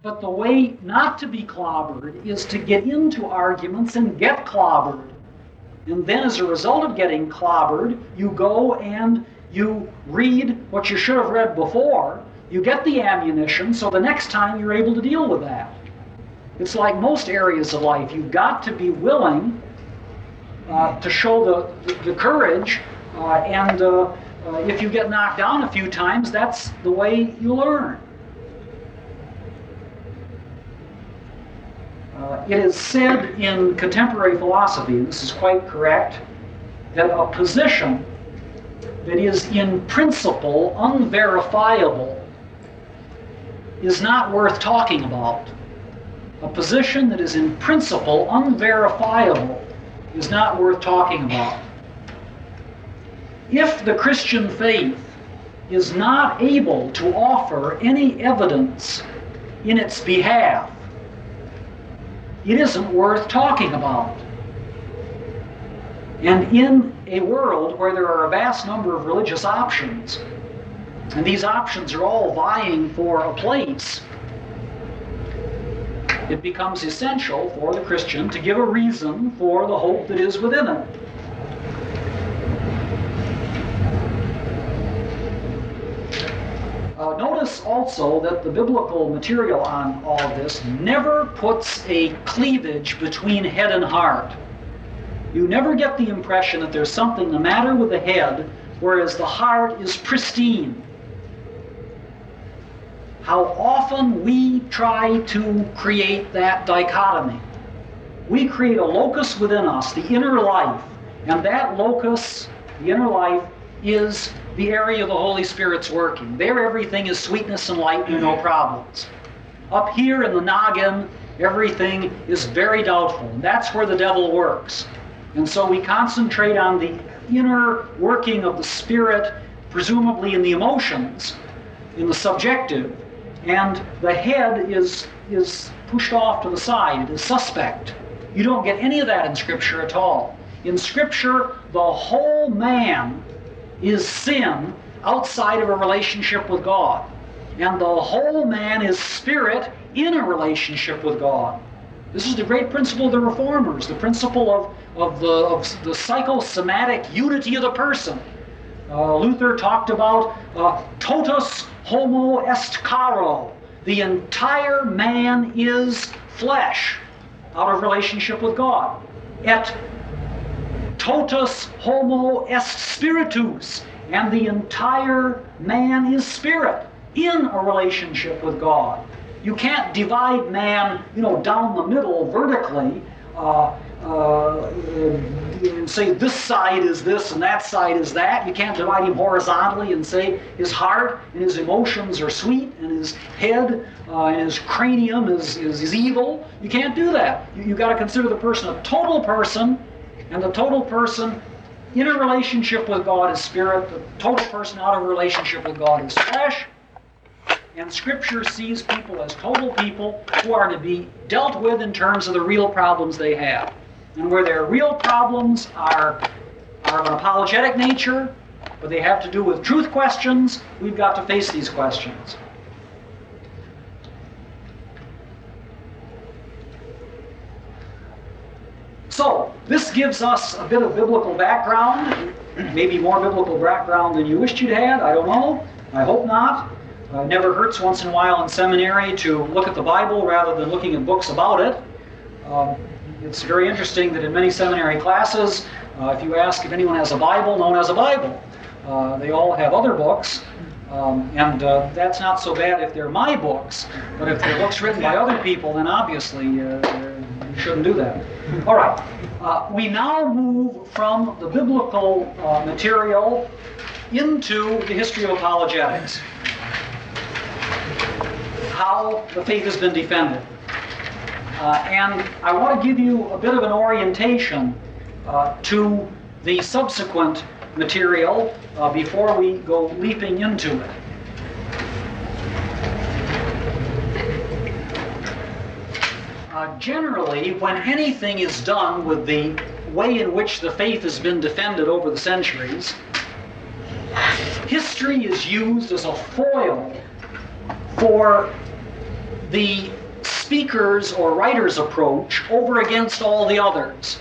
But the way not to be clobbered is to get into arguments and get clobbered. And then as a result of getting clobbered, you go and you read what you should have read before. You get the ammunition, so the next time you're able to deal with that. It's like most areas of life. You've got to be willing to show the courage, and if you get knocked down a few times, that's the way you learn. It is said in contemporary philosophy, and this is quite correct, that a position that is in principle unverifiable is not worth talking about. A position that is in principle unverifiable is not worth talking about. If the Christian faith is not able to offer any evidence in its behalf, it isn't worth talking about. And in a world where there are a vast number of religious options, and these options are all vying for a place, it becomes essential for the Christian to give a reason for the hope that is within it. Notice also that the biblical material on all of this never puts a cleavage between head and heart. You never get the impression that there's something the matter with the head, whereas the heart is pristine. How often we try to create that dichotomy. We create a locus within us, the inner life, and that locus, the inner life, is the area of the Holy Spirit's working. There everything is sweetness and light and no problems. Up here in the noggin, everything is very doubtful. And that's where the devil works. And so we concentrate on the inner working of the Spirit, presumably in the emotions, in the subjective, and the head is pushed off to the side. It is suspect. You don't get any of that in Scripture at all. In Scripture, the whole man is sin outside of a relationship with God. And the whole man is spirit in a relationship with God. This is the great principle of the Reformers, the principle of the psychosomatic unity of the person. Luther talked about totus homo est caro. The entire man is flesh out of relationship with God. Et totus homo est spiritus, and the entire man is spirit in a relationship with God. You can't divide man, down the middle vertically, and say this side is this and that side is that. You can't divide him horizontally and say his heart and his emotions are sweet and his head and his cranium is evil. You can't do that. You've got to consider the person a total person. And the total person in a relationship with God is spirit. The total person out of a relationship with God is flesh. And Scripture sees people as total people who are to be dealt with in terms of the real problems they have. And where their real problems are of an apologetic nature, but they have to do with truth questions, we've got to face these questions. So, this gives us a bit of biblical background, maybe more biblical background than you wished you'd had, I don't know. I hope not. It never hurts once in a while in seminary to look at the Bible rather than looking at books about it. It's very interesting that in many seminary classes, if you ask if anyone has a Bible, no one has a Bible. They all have other books, and that's not so bad if they're my books, but if they're books written by other people, then obviously you shouldn't do that. All right, we now move from the biblical material into the history of apologetics. How the faith has been defended. And I want to give you a bit of an orientation to the subsequent material before we go leaping into it. Generally, when anything is done with the way in which the faith has been defended over the centuries, history is used as a foil for the speaker's or writer's approach over against all the others.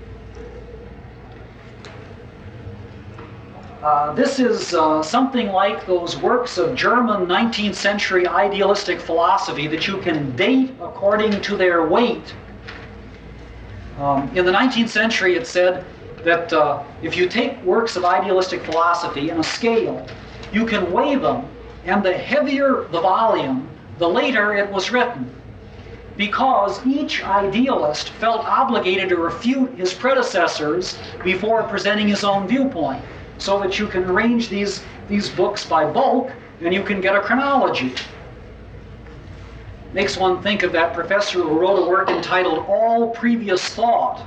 This is something like those works of German 19th century idealistic philosophy that you can date according to their weight. In the 19th century, it said that if you take works of idealistic philosophy in a scale, you can weigh them, and the heavier the volume, the later it was written, because each idealist felt obligated to refute his predecessors before presenting his own viewpoint, so that you can arrange these books by bulk, and you can get a chronology. Makes one think of that professor who wrote a work entitled All Previous Thought.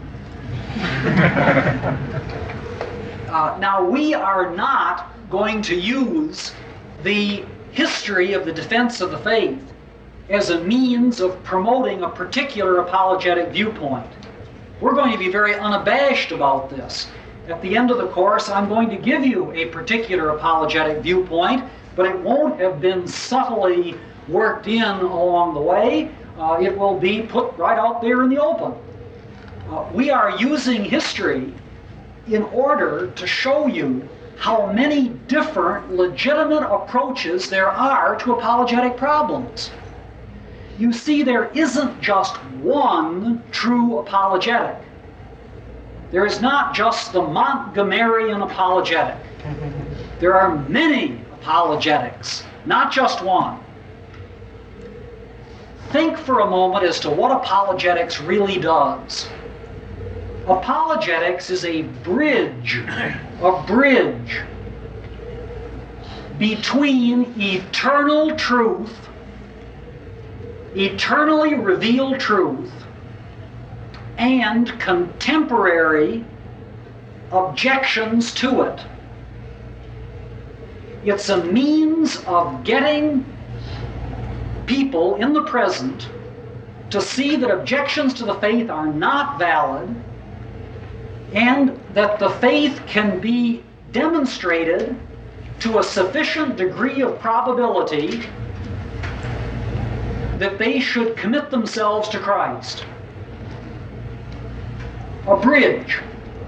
Now, we are not going to use the history of the defense of the faith as a means of promoting a particular apologetic viewpoint. We're going to be very unabashed about this. At the end of the course, I'm going to give you a particular apologetic viewpoint, but it won't have been subtly worked in along the way. It will be put right out there in the open. We are using history in order to show you how many different legitimate approaches there are to apologetic problems. You see, there isn't just one true apologetic. There is not just the Montgomeryan apologetic. There are many apologetics, not just one. Think for a moment as to what apologetics really does. Apologetics is a bridge between eternal truth, eternally revealed truth, and contemporary objections to it. It's a means of getting people in the present to see that objections to the faith are not valid, and that the faith can be demonstrated to a sufficient degree of probability that they should commit themselves to Christ. A bridge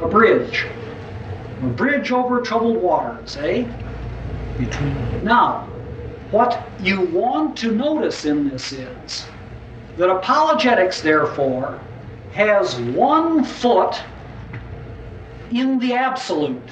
over troubled waters, eh? Now, what you want to notice in this is that apologetics, therefore, has one foot in the absolute,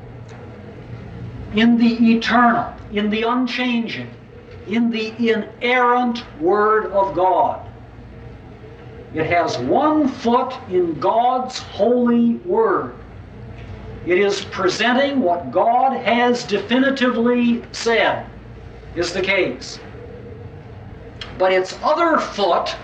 in the eternal, in the unchanging, in the inerrant Word of God. It has one foot in God's holy Word. It is presenting what God has definitively said is the case. But its other foot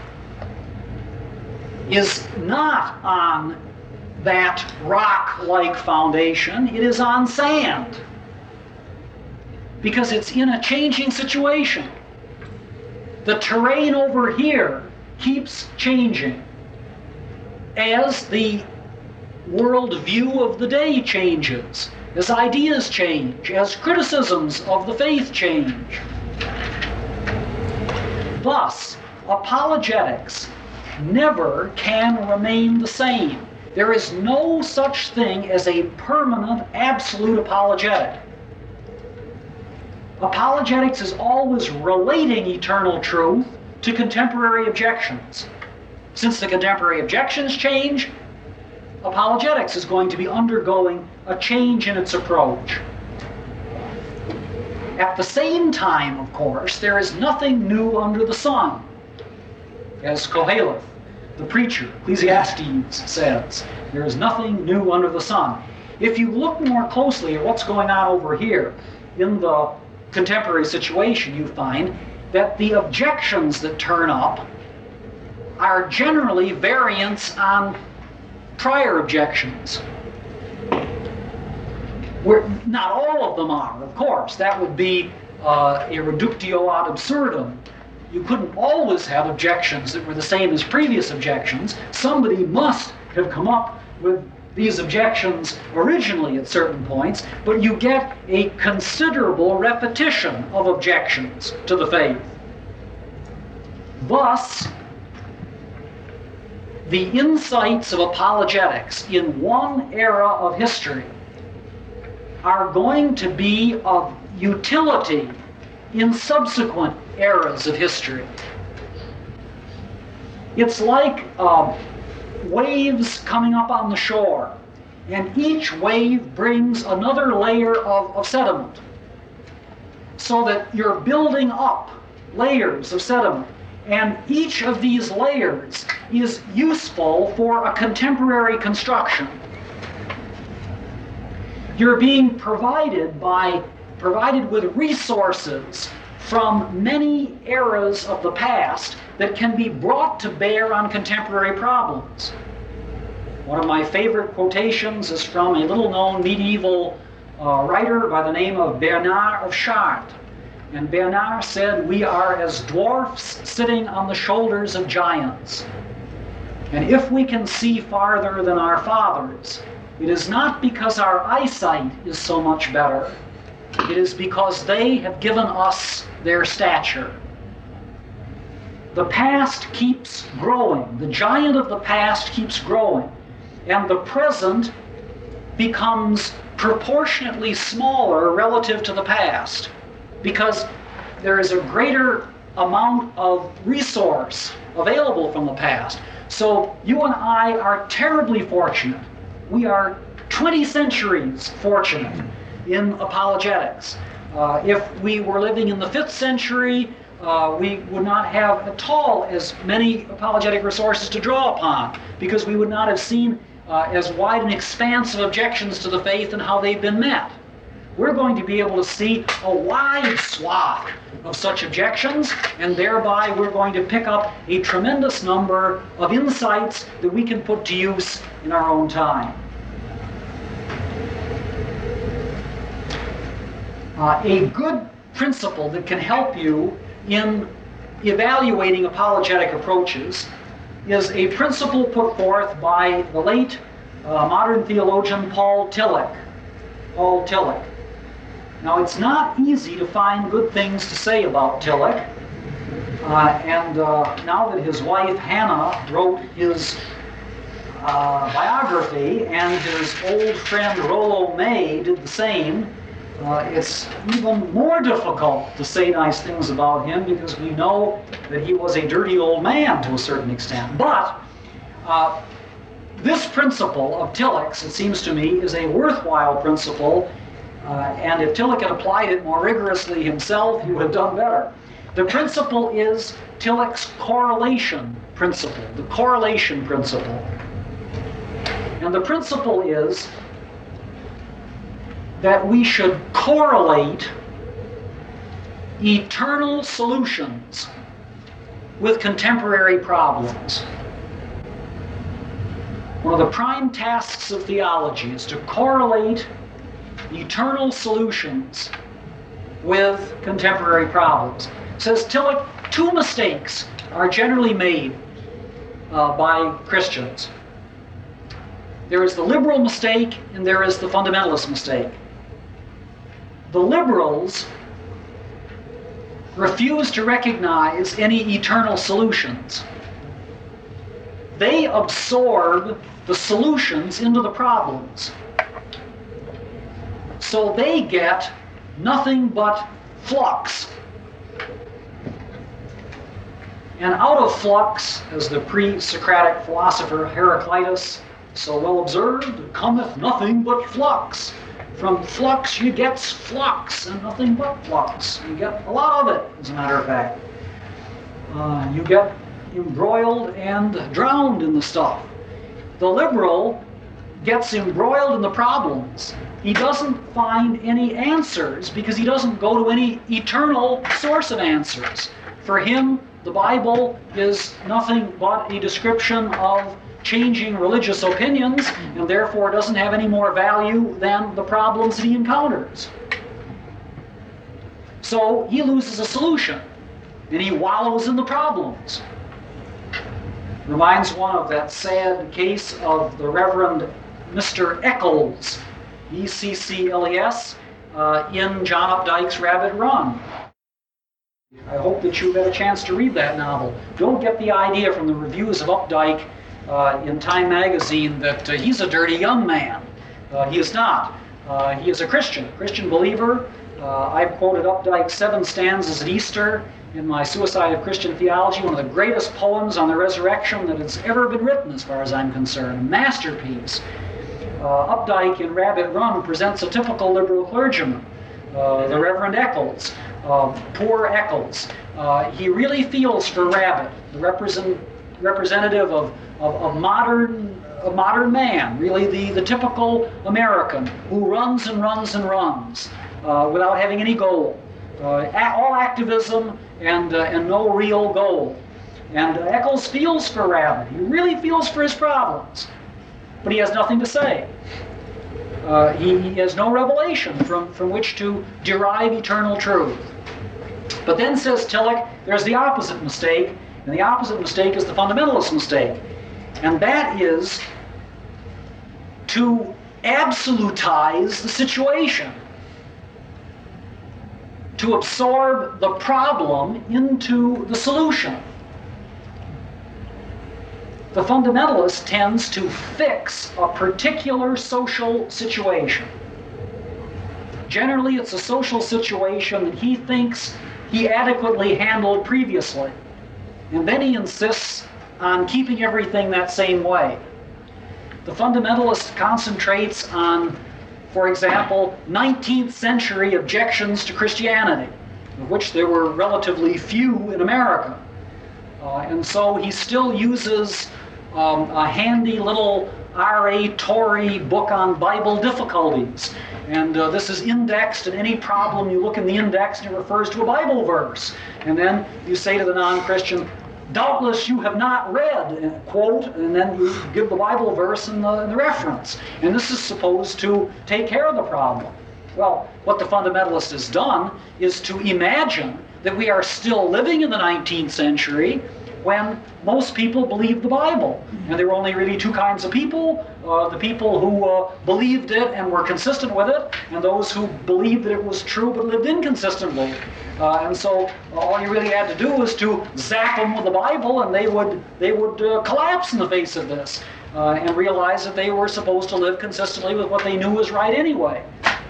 is not on that rock-like foundation. It is on sand, because it's in a changing situation. The terrain over here keeps changing as the world view of the day changes, as ideas change, as criticisms of the faith change. Thus, apologetics never can remain the same. There is no such thing as a permanent, absolute apologetic. Apologetics is always relating eternal truth to contemporary objections. Since the contemporary objections change, apologetics is going to be undergoing a change in its approach. At the same time, of course, there is nothing new under the sun. As Koheleth, the preacher, Ecclesiastes, says, there is nothing new under the sun. If you look more closely at what's going on over here in the contemporary situation, you find that the objections that turn up are generally variants on prior objections. Not all of them are, of course. That would be a reductio ad absurdum. You couldn't always have objections that were the same as previous objections. Somebody must have come up with these objections originally at certain points, but you get a considerable repetition of objections to the faith. Thus, the insights of apologetics in one era of history are going to be of utility in subsequent eras of history. It's like waves coming up on the shore, and each wave brings another layer of sediment, so that you're building up layers of sediment. And each of these layers is useful for a contemporary construction. You're being provided with resources from many eras of the past that can be brought to bear on contemporary problems. One of my favorite quotations is from a little-known medieval writer by the name of Bernard of Chartres. And Bernard said, "We are as dwarfs sitting on the shoulders of giants. And if we can see farther than our fathers, it is not because our eyesight is so much better. It is because they have given us their stature." The past keeps growing. The giant of the past keeps growing. And the present becomes proportionately smaller relative to the past, because there is a greater amount of resource available from the past. So you and I are terribly fortunate. We are 20 centuries fortunate in apologetics. If we were living in the 5th century, we would not have at all as many apologetic resources to draw upon, because we would not have seen as wide an expanse of objections to the faith and how they've been met. We're going to be able to see a wide swath of such objections, and thereby we're going to pick up a tremendous number of insights that we can put to use in our own time. A good principle that can help you in evaluating apologetic approaches is a principle put forth by the late modern theologian Paul Tillich. Paul Tillich. Now, it's not easy to find good things to say about Tillich, and now that his wife Hannah wrote his biography and his old friend Rollo May did the same, it's even more difficult to say nice things about him, because we know that he was a dirty old man to a certain extent. But this principle of Tillich's, it seems to me, is a worthwhile principle, and if Tillich had applied it more rigorously himself, he would have done better. The principle is Tillich's correlation principle, the correlation principle. And the principle is that we should correlate eternal solutions with contemporary problems. One of the prime tasks of theology is to correlate eternal solutions with contemporary problems. Says Tillich, 2 mistakes are generally made by Christians. There is the liberal mistake and there is the fundamentalist mistake. The liberals refuse to recognize any eternal solutions. They absorb the solutions into the problems. So they get nothing but flux. And out of flux, as the pre-Socratic philosopher Heraclitus so well observed, cometh nothing but flux. From flux you get flux, and nothing but flux. You get a lot of it, as a matter of fact. You get embroiled and drowned in the stuff. The liberal gets embroiled in the problems. He doesn't find any answers because he doesn't go to any eternal source of answers. For him, the Bible is nothing but a description of changing religious opinions, and therefore doesn't have any more value than the problems that he encounters. So he loses a solution, and he wallows in the problems. Reminds one of that sad case of the Reverend Mr. Eccles, E-C-C-L-E-S, in John Updike's Rabbit Run. I hope that you've had a chance to read that novel. Don't get the idea from the reviews of Updike in Time magazine that he's a dirty young man. He is not. He is a Christian believer. I've quoted Updike's 7 stanzas at Easter in my Suicide of Christian Theology, one of the greatest poems on the resurrection that has ever been written, as far as I'm concerned. A masterpiece. Updike in Rabbit Run presents a typical liberal clergyman, the Reverend Eccles, poor Eccles. He really feels for Rabbit, the representative of a modern man, really the typical American who runs and runs and runs without having any goal. All activism and no real goal. And Eccles feels for Rabbit. He really feels for his problems. But he has nothing to say. He has no revelation from which to derive eternal truth. But then, says Tillich, there's the opposite mistake, and the opposite mistake is the fundamentalist mistake. And that is to absolutize the situation, to absorb the problem into the solution. The fundamentalist tends to fix a particular social situation. Generally, it's a social situation that he thinks he adequately handled previously, and then he insists on keeping everything that same way. The fundamentalist concentrates on, for example, 19th century objections to Christianity, of which there were relatively few in America. And so he still uses a handy little R.A. Torrey book on Bible difficulties. And this is indexed, and any problem you look in the index and it refers to a Bible verse. And then you say to the non-Christian, doubtless you have not read, quote, and then you give the Bible verse and the reference. And this is supposed to take care of the problem. Well, what the fundamentalist has done is to imagine that we are still living in the 19th century when most people believed the Bible. And there were only really 2 kinds of people, the people who believed it and were consistent with it, and those who believed that it was true but lived inconsistently. And so all you really had to do was to zap them with the Bible, and they would collapse in the face of this and realize that they were supposed to live consistently with what they knew was right anyway.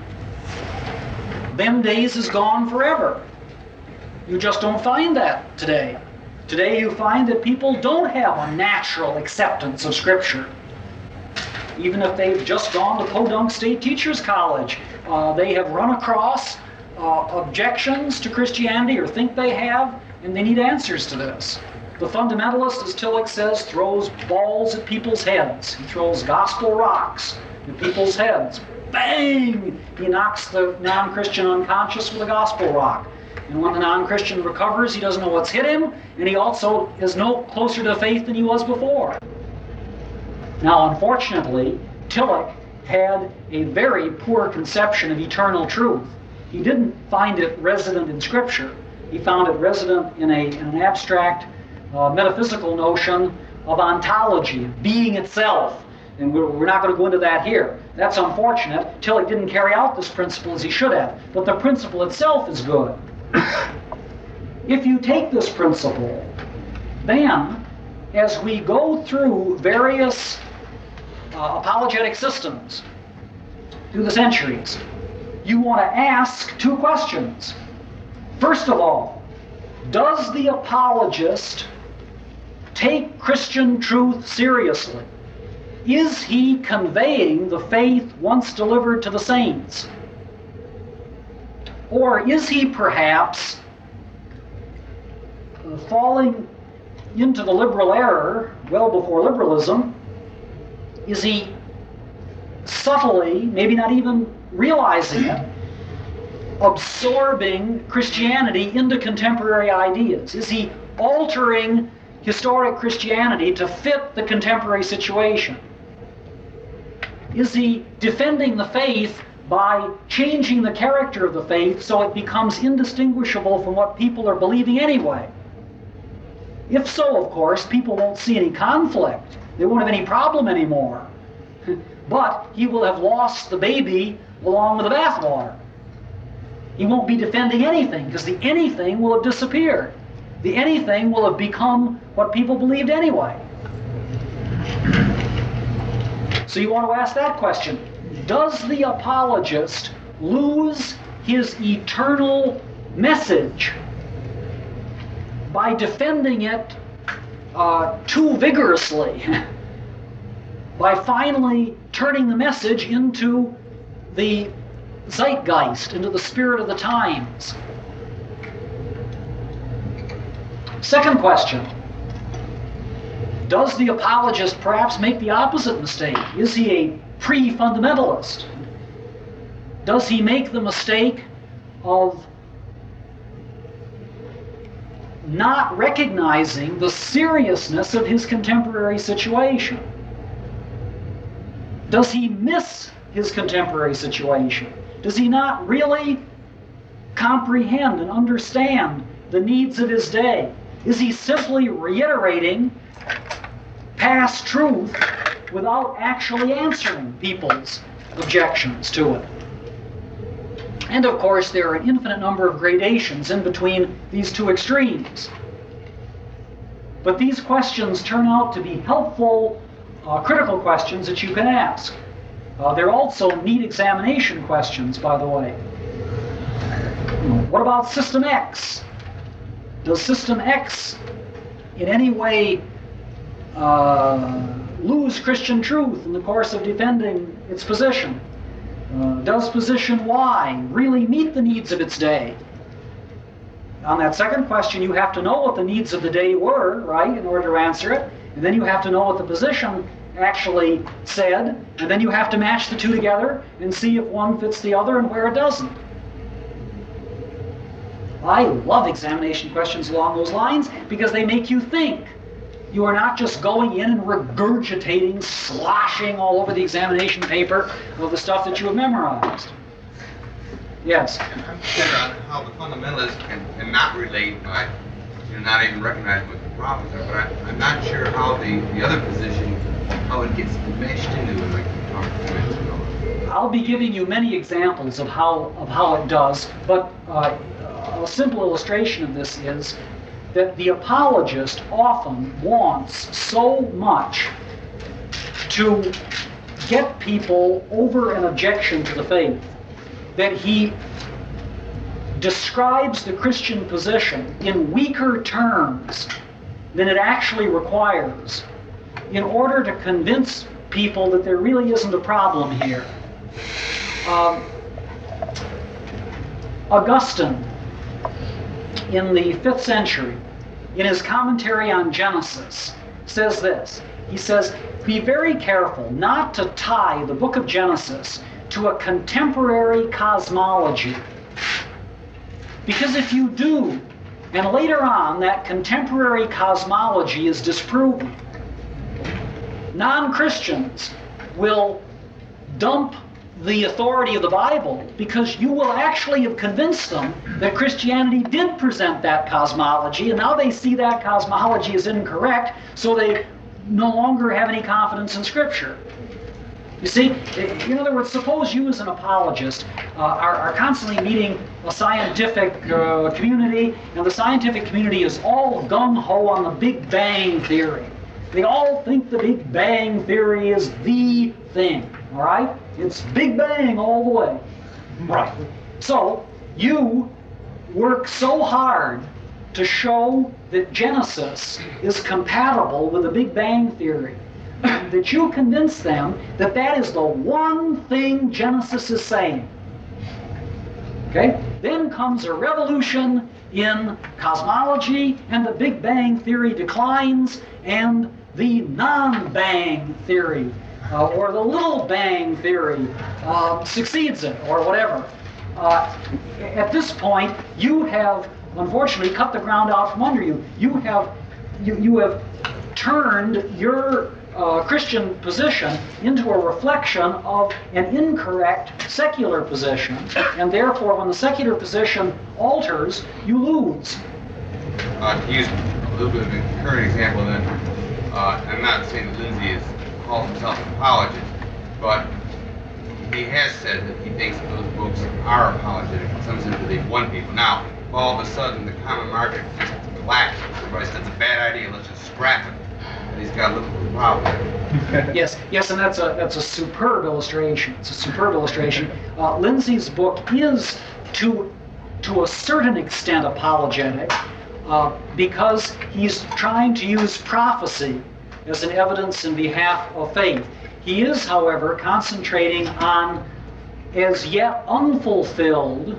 Them days is gone forever. You just don't find that today. Today you find that people don't have a natural acceptance of Scripture. Even if they've just gone to Podunk State Teachers College, they have run across objections to Christianity, or think they have, and they need answers to this. The fundamentalist, as Tillich says, throws balls at people's heads. He throws gospel rocks at people's heads. Bang! He knocks the non-Christian unconscious with a gospel rock. And when the non-Christian recovers, he doesn't know what's hit him, and he also is no closer to faith than he was before. Now, unfortunately, Tillich had a very poor conception of eternal truth. He didn't find it resident in Scripture. He found it resident in an abstract metaphysical notion of ontology, of being itself. And we're not going to go into that here. That's unfortunate. Tillich didn't carry out this principle as he should have. But the principle itself is good. If you take this principle, then as we go through various apologetic systems through the centuries, you want to ask 2 questions. First of all, does the apologist take Christian truth seriously? Is he conveying the faith once delivered to the saints? Or is he perhaps falling into the liberal error well before liberalism? Is he subtly, maybe not even realizing it, absorbing Christianity into contemporary ideas? Is he altering historic Christianity to fit the contemporary situation? Is he defending the faith by changing the character of the faith so it becomes indistinguishable from what people are believing anyway? If so, of course, people won't see any conflict. They won't have any problem anymore. But he will have lost the baby along with the bathwater. He won't be defending anything, because the anything will have disappeared. The anything will have become what people believed anyway. So you want to ask that question. Does the apologist lose his eternal message by defending it too vigorously? By finally turning the message into the zeitgeist, into the spirit of the times? Second question. Does the apologist perhaps make the opposite mistake? Is he a pre-fundamentalist? Does he make the mistake of not recognizing the seriousness of his contemporary situation? Does he miss his contemporary situation? Does he not really comprehend and understand the needs of his day? Is he simply reiterating past truth without actually answering people's objections to it? And of course, there are an infinite number of gradations in between these two extremes. But these questions turn out to be helpful, critical questions that you can ask. They're also neat examination questions, by the way. What about System X? Does System X in any way lose Christian truth in the course of defending its position? Does position Y really meet the needs of its day? On that second question, you have to know what the needs of the day were, right, in order to answer it. And then you have to know what the position actually said. And then you have to match the two together and see if one fits the other and where it doesn't. I love examination questions along those lines because they make you think. You are not just going in and regurgitating, sloshing all over the examination paper of the stuff that you have memorized. Yes? I'm clear on how the fundamentalists can not relate by not even recognizing what the problems are, but I'm not sure how the other position, how it gets meshed into it, like you talked a few minutes ago. I'll be giving you many examples of how it does, but a simple illustration of this is that the apologist often wants so much to get people over an objection to the faith that he describes the Christian position in weaker terms than it actually requires in order to convince people that there really isn't a problem here. Augustine, in the 5th century, in his commentary on Genesis, says this. He says, be very careful not to tie the book of Genesis to a contemporary cosmology. Because if you do, and later on that contemporary cosmology is disproven, non-Christians will dump the authority of the Bible because you will actually have convinced them that Christianity did present that cosmology, and now they see that cosmology is incorrect, so they no longer have any confidence in Scripture. You see, in other words, suppose you as an apologist are constantly meeting a scientific community, and the scientific community is all gung-ho on the Big Bang Theory. They all think the Big Bang Theory is the thing, all right? It's Big Bang all the way. Right. So, you work so hard to show that Genesis is compatible with the Big Bang Theory that you convince them that that is the one thing Genesis is saying. Okay? Then comes a revolution in cosmology, and the Big Bang Theory declines, and the non-Bang Theory, or the Little Bang Theory, succeeds it, or whatever. At this point, you have, unfortunately, cut the ground out from under you. You have turned your Christian position into a reflection of an incorrect secular position, and therefore, when the secular position alters, you lose. To use a little bit of a current example, then, I'm not saying that Lindsay calls himself an apologist, but he has said that he thinks that those books are apologetic in some sense that they've won people. Now, if all of a sudden the common market just collapses, everybody says it's a bad idea, let's just scrap it. And he's got a little problem. Yes, and that's a superb illustration. It's a superb illustration. Lindsay's book is, to a certain extent, apologetic because he's trying to use prophecy as an evidence in behalf of faith. He is, however, concentrating on as yet unfulfilled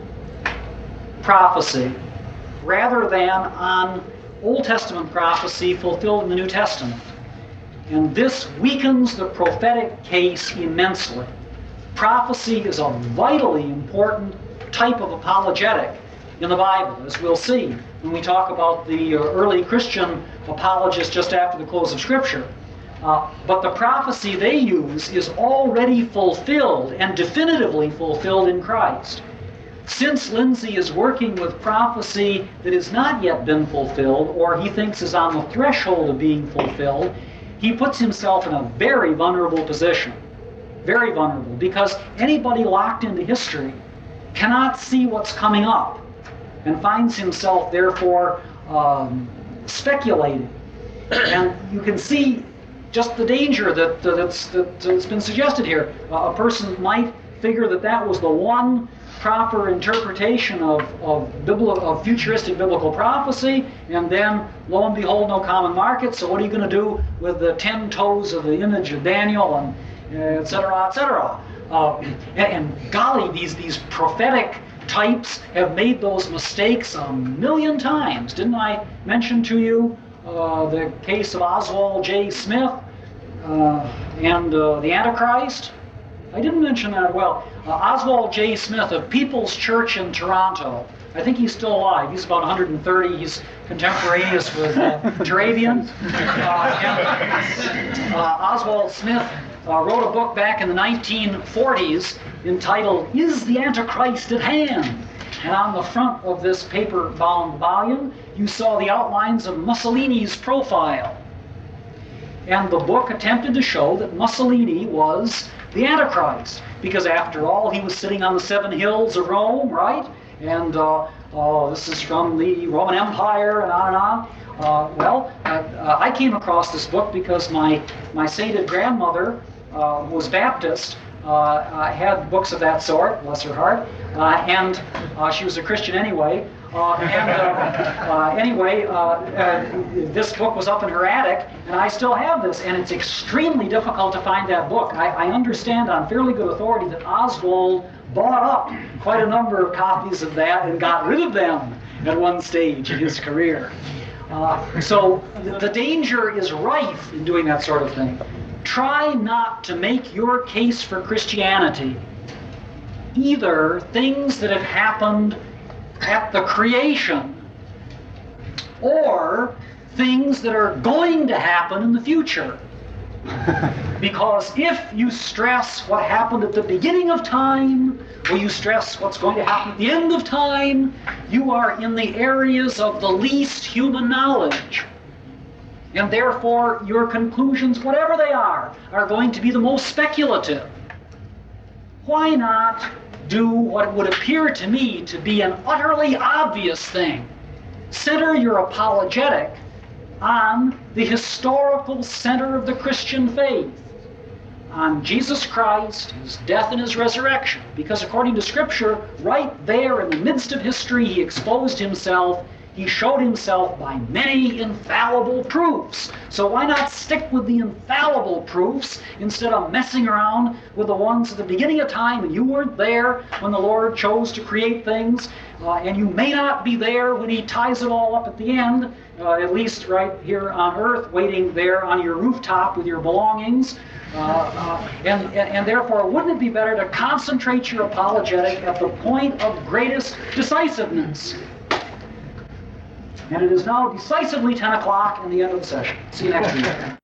prophecy rather than on Old Testament prophecy fulfilled in the New Testament. And this weakens the prophetic case immensely. Prophecy is a vitally important type of apologetic in the Bible, as we'll see when we talk about the early Christian apologists just after the close of Scripture. But the prophecy they use is already fulfilled and definitively fulfilled in Christ. Since Lindsay is working with prophecy that has not yet been fulfilled, or he thinks is on the threshold of being fulfilled, he puts himself in a very vulnerable position. Very vulnerable, because anybody locked into history cannot see what's coming up and finds himself, therefore, speculating. And you can see just the danger that's been suggested here. A person might figure that was the one proper interpretation of futuristic biblical prophecy, and then, lo and behold, no common market. So what are you going to do with the 10 toes of the image of Daniel, and et cetera, et cetera? And golly, these prophetic types have made those mistakes a million times. Didn't I mention to you the case of Oswald J. Smith and the Antichrist? I didn't mention that. Well, Oswald J. Smith of People's Church in Toronto. I think he's still alive. He's about 130. He's contemporaneous with Turabian. Oswald Smith wrote a book back in the 1940s entitled, "Is the Antichrist at Hand?" And on the front of this paper-bound volume, you saw the outlines of Mussolini's profile. And the book attempted to show that Mussolini was the Antichrist, because after all, he was sitting on the 7 hills of Rome, right? And this is from the Roman Empire, and on and on. I came across this book because my sainted grandmother was Baptist, had books of that sort, bless her heart, and she was a Christian anyway. This book was up in her attic, and I still have this, and it's extremely difficult to find that book. I understand on fairly good authority that Oswald bought up quite a number of copies of that and got rid of them at one stage in his career. So the danger is rife in doing that sort of thing. Try not to make your case for Christianity either things that have happened at the creation or things that are going to happen in the future. Because if you stress what happened at the beginning of time, or you stress what's going to happen at the end of time, you are in the areas of the least human knowledge. And therefore, your conclusions, whatever they are going to be the most speculative. Why not do what would appear to me to be an utterly obvious thing? Center your apologetic on the historical center of the Christian faith, on Jesus Christ, His death and His resurrection. Because according to Scripture, right there in the midst of history, He exposed Himself. He showed Himself by many infallible proofs. So why not stick with the infallible proofs instead of messing around with the ones at the beginning of time, and you weren't there when the Lord chose to create things, and you may not be there when He ties it all up at the end, at least right here on earth, waiting there on your rooftop with your belongings. And therefore, wouldn't it be better to concentrate your apologetic at the point of greatest decisiveness? And it is now decisively 10 o'clock and the end of the session. See you next week.